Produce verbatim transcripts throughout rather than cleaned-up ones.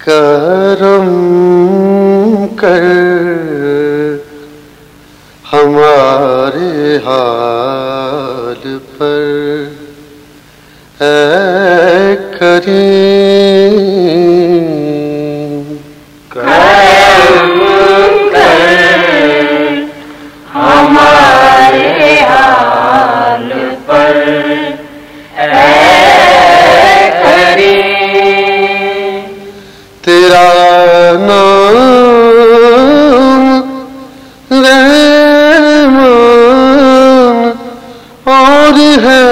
کرم کر ہمارے حال پر اے کریم، کرم کر ہمارے حال پر اے کریم، تیرا نام رحمان اور ہے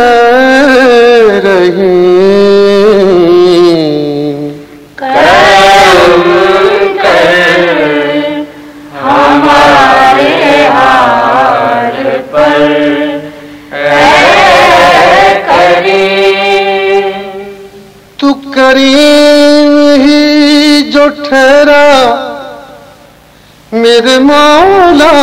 رحیم، کرم کر ہمارے حال پر اے کریم، تو کریم ہی جو ٹھہرا میرے مولا،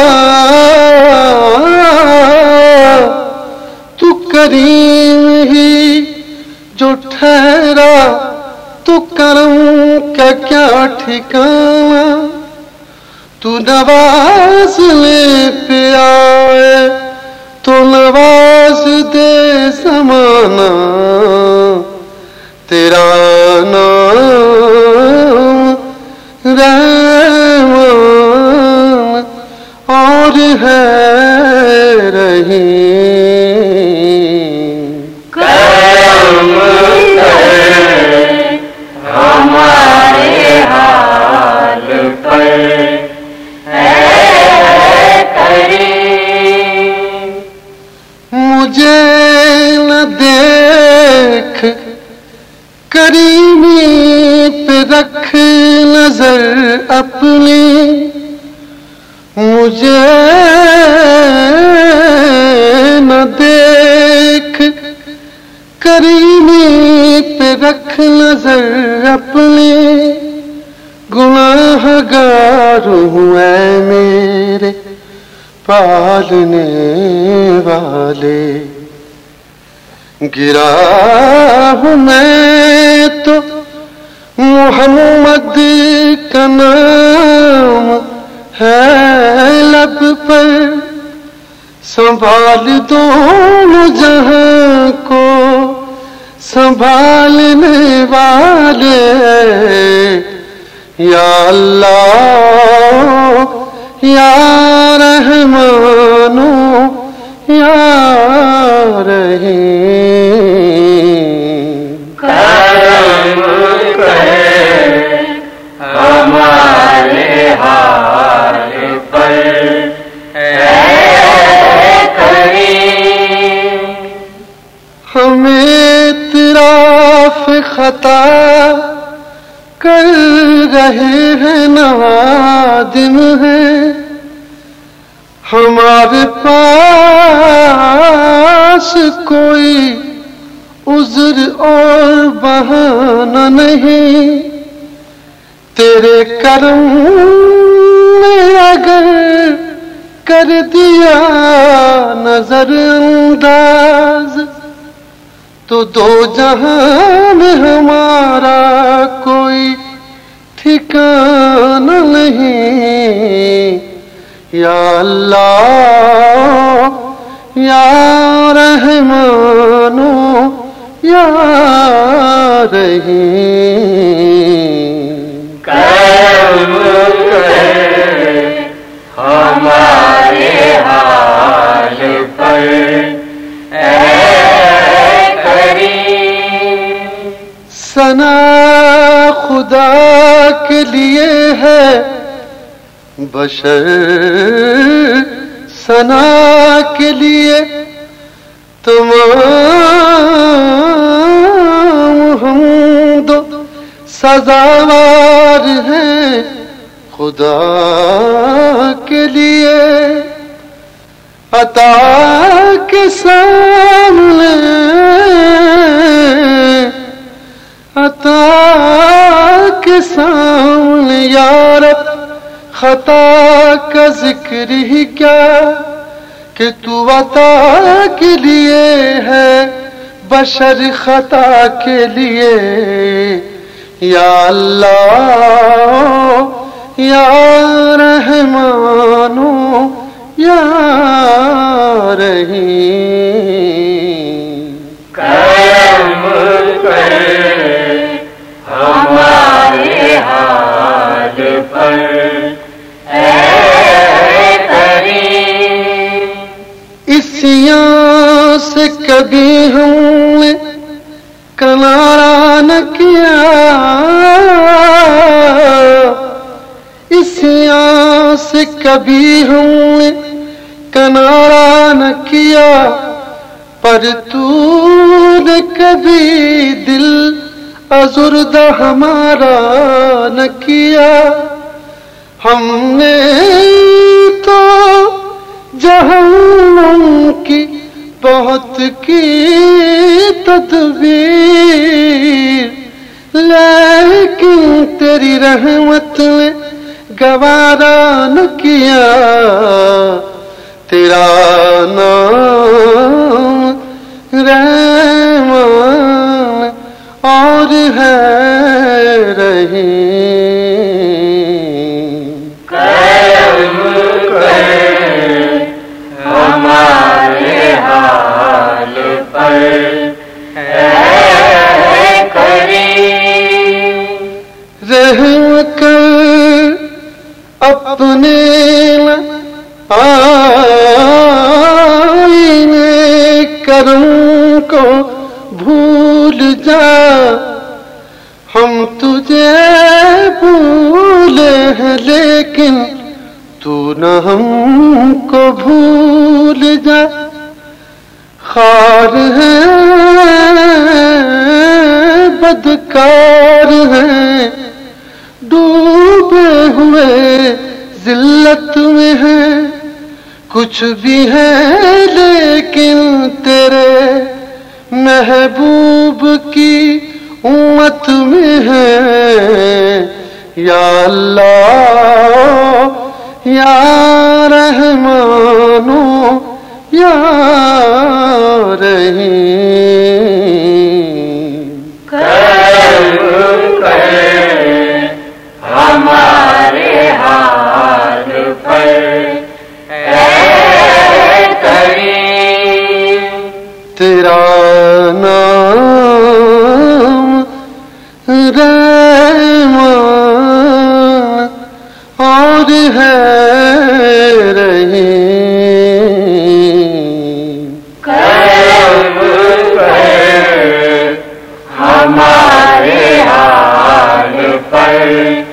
تو کریم ہی جو ٹھہرا، تو کرم کا کیا ٹھکانا، تو نواز لے پہ آئے تو نواز دے زمانہ، تیرا نام رحمان اور ہے رحیم، کرم کر ہمارے حال پر اے کریم، مجھے نہ دیکھ کریمی پہ رکھ نظر اپنی، مجھے نہ دیکھ کریمی پہ رکھ نظر اپنی، گناہ گار ہوں اے میرے پالنے والے، گرا ہوں میں تو محمد کا نام ہے لب پر، سنبھال دونوں جہاں کو سنبھالنے والے، یا اللہ یا رحمانو یا رحیم، کرم کر ہمارے حال پر اے کریم، ہمیں اعتراف خطا کر رہے ہیں نادم ہیں، ہمارے پاس کوئی عذر اور بہانہ نہیں، تیرے کرم نے اگر کر دیا نظر انداز، تو دو جہاں میں ہمارا کوئی ٹھکانہ نہیں، یا اللہ یا رحمانو یا رحیم، کرم کر ہمارے حال پر اے کریم، ثنا خدا کے لیے ہے بشر ثنا کے لیے تمام حمد سزاوار ہیں، خدا کے لیے عطا کے سامنے عطا کے سامنے یا رب خطا کا ذکر ہی کیا، کہ تو عطا کے لیے ہے بشر خطا کے لیے، یا اللہ یا رحمانو یا رحیم، کرم کر ہمارے حال پر اے کریم، اسیاں سے کبھی ہم نے کنارہ نہ کیا، اسیاں سے کبھی ہم نے کنارہ نہ کیا، پر تو نے کبھی دل ازردہ ہمارا نہ کیا، ہم نے تو جہنم کی بہت کی تدبیر، لیکن تیری رحمت نے گوارا نہ کیا، تیرا نام رحمان اور ہے رحیم، کرم کر ہمارے حال پر اے کریم، رحم کر اپنے آئینے کرم کو بھول جا، ہم تجھے بھولے ہیں لیکن تو نہ ہم کو بھول جا، خار ہے بدکار ہیں ڈوبے ہوئے ذلت میں ہیں، کچھ بھی ہے لیکن تیرے محبوب کی امت میں ہے، یا اللہ یا رحمانو یا رحیم، کرم کر ہمارے حال پر اے کریم، تیرا نام رحمان اور ہے رحیم، کرم کر ہمارے حال پر